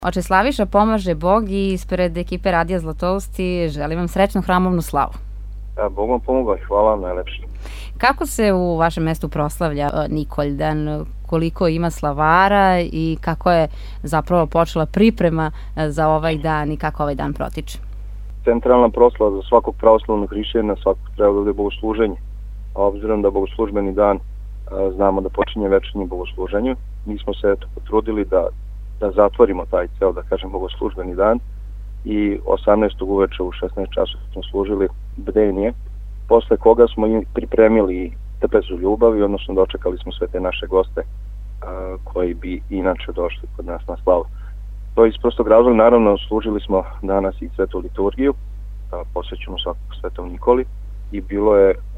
Oče Slaviša, pomaže Bog i ispred ekipe Radija Zlatousti želim vam srećnu hramovnu slavu. Bog vam pomogao i hvala vam najlepše. Kako se u vašem mestu proslavlja Nikoljdan? Koliko ima slavara i kako je zapravo počela priprema za ovaj dan i kako ovaj dan protiče? Centralna proslava za svakog pravoslavnog hrišćanina svakog treba da bude bogosluženje. A obzirom da bogoslužbeni dan znamo da počinje večernjim bogosluženjem, mi smo se potrudili da zatvorimo taj ceo, da kažem, bogoslužbeni dan i 18. uveče u 16 časova smo služili bdenje, posle koga smo pripremili trpezu ljubavi, odnosno dočekali smo sve te naše goste koji bi inače došli kod nas na slavu. To iz prostog razloga, naravno, služili smo danas i svetu liturgiju, posvećujemo svakog Svetom Nikoli i bila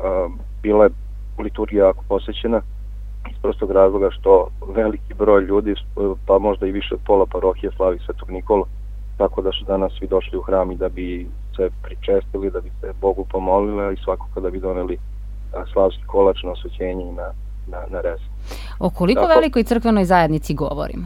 je liturgija jako posvećena iz prostog razloga što veliki broj ljudi, pa možda i više od pola parohije slavi Svetog Nikolu, tako da su danas svi došli u hram i da bi se pričestili, da bi se Bogu pomolili i svakako da bi doneli slavski kolač na osvećenje i na rez. O koliko velikoj crkvenoj zajednici govorimo?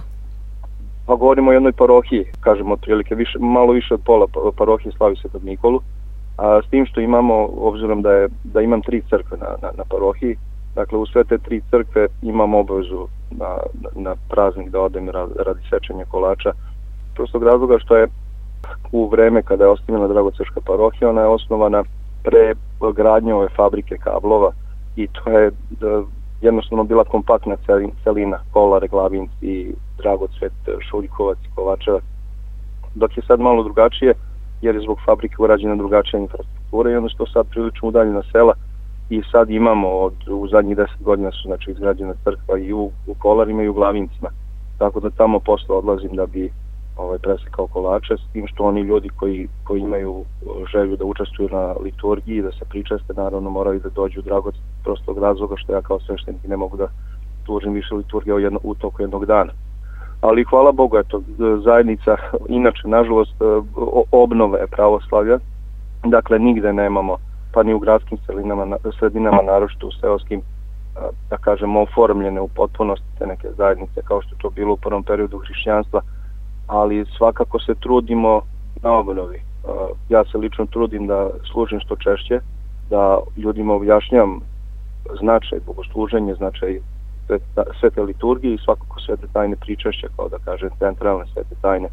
Pa govorimo o jednoj parohiji, kažemo otprilike malo više od pola parohije slavi Svetog Nikolu, s tim što imamo, obzirom da imam 3 crkve na parohiji, dakle u sve te 3 crkve imam obavezu na praznik da odem radi sečenja kolača, prostog razloga što je u vreme kada je osnovana Dragocrška parohija, ona je osnovana pre gradnje ove fabrike kablova i to je jednostavno bila kompaktna celina, Kolare, Glavinci, Dragocvet, Šuljkovac i Kovačevac. Dok je sad malo drugačije, jer je zbog fabrike urađena drugačija infrastruktura i onda što sad prilično udaljena sela i sad imamo u zadnjih 10 godina su znači izgrađena crkva i u Kolarima i u Glavincima. Tako da tamo posle odlazim da bi presekao kolače, s tim što oni ljudi koji imaju želju da učestvuju na liturgiji, da se pričeste, naravno moraju da dođu u Dragoc prostog razloga što ja kao sveštenik ne mogu da služim više liturgije u toku jednog dana. Ali hvala Bogu, eto, zajednica, inače, nažalost, obnove je pravoslavlja, dakle nigde nemamo, pa ni u gradskim sredinama, naročito u seoskim, da kažemo, oformljene u potpunosti te neke zajednice, kao što je to bilo u prvom periodu hrišćanstva, ali svakako se trudimo na obnovi. Ja se lično trudim da služim što češće, da ljudima objašnjam značaj bogosluženja, značaj svete liturgije i svakako svete tajne pričešća, kao da kažem centralne svete tajne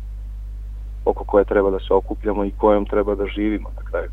oko koje treba da se okupljamo i kojom treba da živimo na kraju.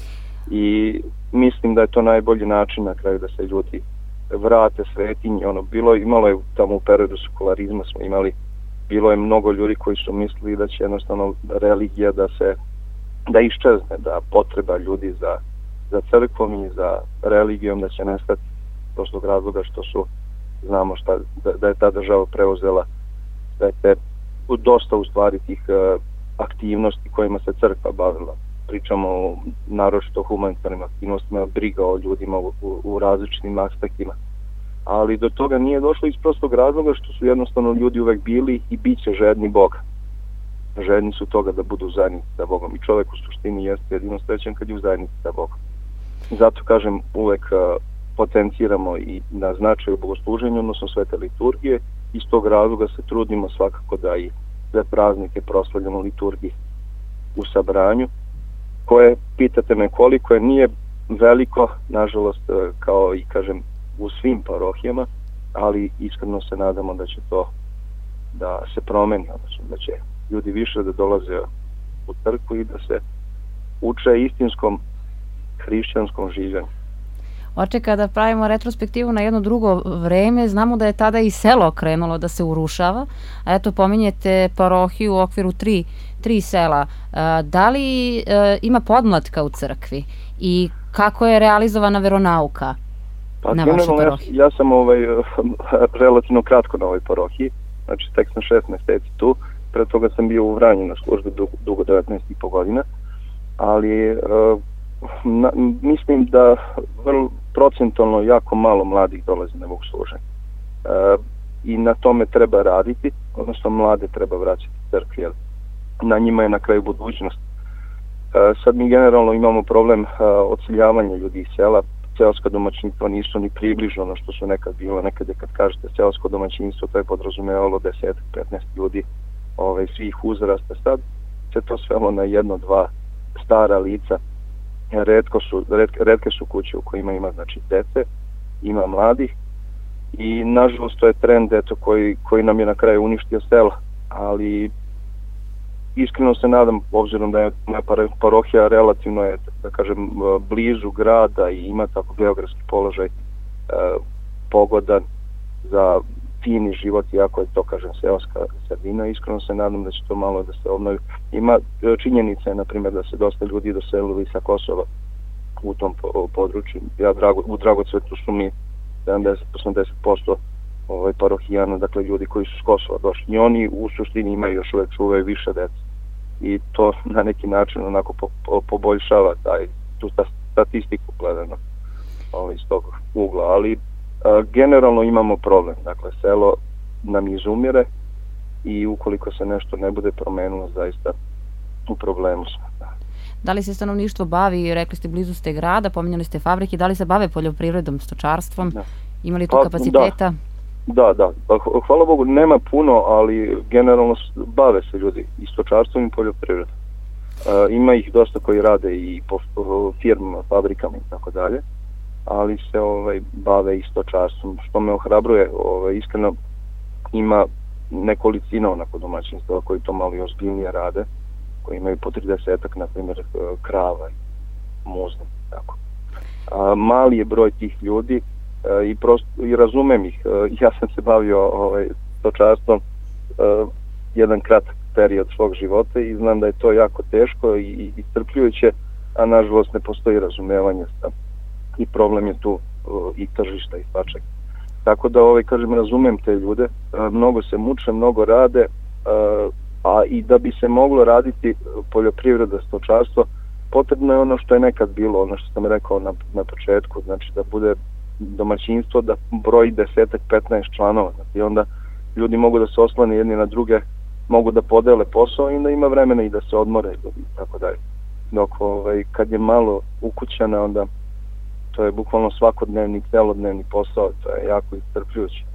I mislim da je to najbolji način na kraju da se ljudi vrate svetinji. Imalo je tamo u periodu sekularizma bilo je mnogo ljudi koji su mislili da će jednostavno religija da iščezne, da potreba ljudi za crkvom i za religijom da će nestati prostog razloga što znamo da je ta država preuzela da je dosta u stvari tih aktivnosti kojima se crkva bavila. Pričamo naročito o humanitarnim aktivnostima, briga o ljudima u različitim aspektima. Ali do toga nije došlo iz prostog razloga što su jednostavno ljudi uvek bili i bit će žedni Boga. Žedni su toga da budu u zajednici sa Bogom i čovek u suštini jeste jedino srećan kad je u zajednici sa Bogom. Zato kažem uvek potenciramo i na značaju bogosluženja, odnosno svete liturgije, iz tog razloga se trudimo svakako da i sve praznike proslavljamo liturgiji u sabranju, koje, pitate me koliko je, nije veliko, nažalost, kao i kažem, u svim parohijama, ali iskreno se nadamo da će to da se promeni, odnosno da će ljudi više da dolaze u crkvu i da se uče istinskom hrišćanskom življenju. Oče, kada pravimo retrospektivu na jedno drugo vreme, znamo da je tada i selo krenulo da se urušava, a eto pominjete parohiju u okviru tri sela. Da li ima podmlatka u crkvi i kako je realizovana veronauka na vašoj parohiji? Ja sam relativno kratko na ovoj parohiji, znači tek sam 6 meseci tu, pre toga sam bio u Vranju na službi dugo 19,5 godina, ali mislim da procentualno jako malo mladih dolazi na bogosluženje. I na tome treba raditi, odnosno mlade treba vraćati crkvi, jer na njima je na kraju budućnost. Sad mi generalno imamo problem odseljavanja ljudi iz sela. Seoska domaćinstva nisu ni približno ono što su nekad bilo. Nekad je kad kažete seosko domaćinstvo, to je podrazumevalo 10-15 ljudi svih uzrasta. Sad se to svelo na jedno, dva stara lica. Retke su kuće u kojima ima znači dece, ima mladih i nažalost to je trend koji nam je na kraju uništio selo, ali iskreno se nadam, obzirom da je moja parohija relativno je, da kažem, blizu grada i ima tako geografski položaj pogodan za fini život, iako je to, kažem, seoska sredina. Iskreno se nadam da će to malo da se obnovi. Ima činjenica, na primjer, da se dosta ljudi doselili sa Kosova u tom području. U Dragocvetu su mi 70-80% parohijana, dakle ljudi koji su s Kosova došli. I oni u suštini imaju još uvek čuvaju više dece. I to na neki način onako poboljšava tu statistiku gledano iz tog ugla. Ali generalno imamo problem. Dakle, selo nam izumire i ukoliko se nešto ne bude promenilo, zaista u problemu smo. Da li se stanovništvo bavi, rekli ste blizu ste grada, pominjali ste fabrike, da li se bave poljoprivredom, stočarstvom? Da. Ima li tu kapaciteta? Da. Hvala Bogu, nema puno, ali generalno bave se ljudi i stočarstvom i poljoprivredom. Ima ih dosta koji rade i po firmama, fabrikama i tako dalje, ali se bave i stočarstvom, što me ohrabruje. Iskreno ima nekolicina onako domaćinstva koji to malo i ozbiljnije rade, koji imaju po 30-ak, na primjer, krava i muzne. Tako. Mali je broj tih ljudi i razumem ih. Ja sam se bavio stočarstvom jedan kratak period svog života i znam da je to jako teško i iscrpljujuće, a nažalost ne postoji razumevanje i problem je tu i tržišta i svačega. Tako da, kažem, razumem te ljude, mnogo se muče, mnogo rade, a i da bi se moglo raditi poljoprivreda, stočarstvo, potrebno je ono što je nekad bilo, ono što sam rekao na početku, znači da bude domaćinstvo, da broji 10-15 članova, i onda ljudi mogu da se oslane jedni na druge, mogu da podele posao i da ima vremena i da se odmore i tako dalje. Dok kad je malo ukućana, onda to je bukvalno svakodnevni, celodnevni posao, to je jako iscrpljujuće.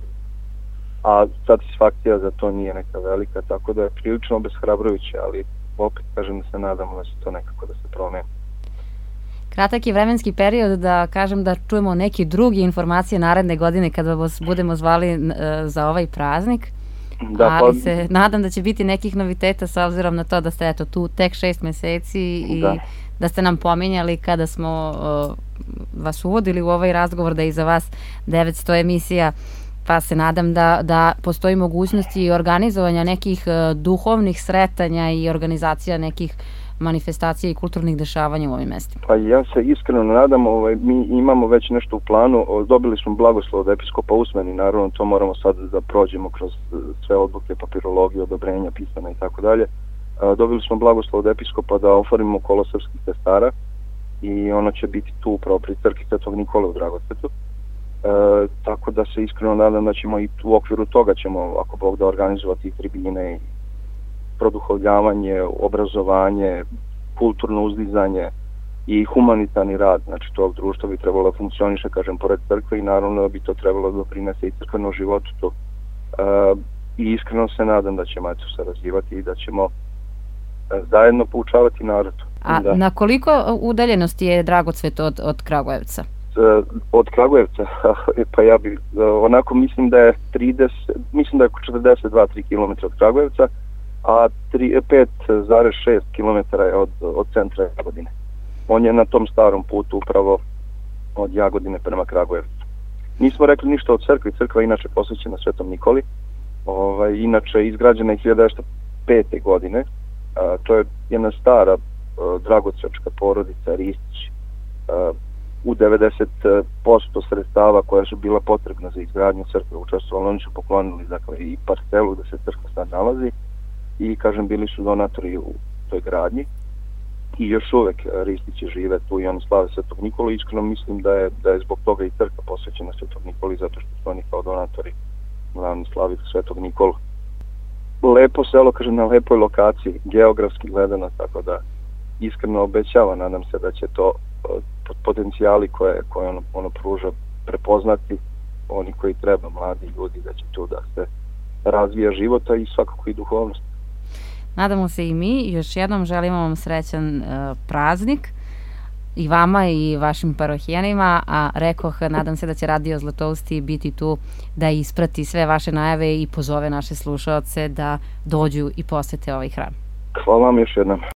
A satisfakcija za to nije neka velika, tako da je prilično obeshrabrujuće, ali opet kažem da se nadamo da će to nekako da se promeni. Kratak je vremenski period da kažem da čujemo neke druge informacije naredne godine kada vas budemo zvali za ovaj praznik, ali se nadam da će biti nekih noviteta s obzirom na to da ste tu tek 6 meseci i da ste nam pominjali kada smo vas uvodili u ovaj razgovor da je iza vas 900 emisija, pa se nadam da postoji mogućnosti organizovanja nekih duhovnih sretanja i organizacija nekih manifestacija i kulturnih dešavanja u ovim mestima. Pa ja se iskreno nadam, mi imamo već nešto u planu, dobili smo blagoslov od episkopa usmeni, naravno to moramo sad da prođemo kroz sve odluke, papirologije, odobrenja, pisana i tako dalje. Dobili smo blagoslov od episkopa da oformimo kolo srpskih sestara i ono će biti tu upravo pri crkvi Svetog Nikole u Dragocvetu. Tako da se iskreno nadam da ćemo i u okviru toga ćemo, ako Bog da, organizovati i tribine, produhovljavanje, obrazovanje, kulturno uzdizanje i humanitarni rad. Znači tog društva bi trebalo da funkcioniše, kažem, pored crkve i naravno bi to trebalo da doprinese i crkvenom životu tu. I iskreno se nadam da ćemo se razvijati i da ćemo zajedno poučavati narod. A na koliko udaljenosti je Dragocvet od Kragujevca? Od Kragujevca, pa ja bih, onako mislim da je 42-3 km od Kragujevca, a 5,6 km je od centra Jagodine. On je na tom starom putu upravo od Jagodine prema Kragujevcu. Nismo rekli ništa o crkvi, crkva je inače posvećena Svetom Nikoli, inače izgrađena je 1905. godine, to je jedna stara dragocvačka porodica Ristić, u 90% sredstava koja su bila potrebna za izgradnju crkve učestvovali, oni su poklonili dakle i parcelu da se crkva sad nalazi i kažem bili su donatori u toj gradnji i još uvek Ristići žive tu i oni slave Svetog Nikolu. Iskreno mislim da je zbog toga i crkva posvećena Svetog Nikoli, zato što su oni kao donatori glavni slavi Svetog Nikolu. Lepo selo, kažem, na lepoj lokaciji, geografski gledano, tako da iskreno obećava, nadam se da će to potencijali koje ono pruža prepoznati oni koji treba, mladi ljudi, da će tu da se razvija života i svakako i duhovnost. Nadamo se i mi. Još jednom želimo vam srećan praznik i vama i vašim parohijanima, a rekoh, nadam se da će Radio Zlatousti biti tu da isprati sve vaše najave i pozove naše slušaoce da dođu i posete ovaj hram. Hvala vam još jednom.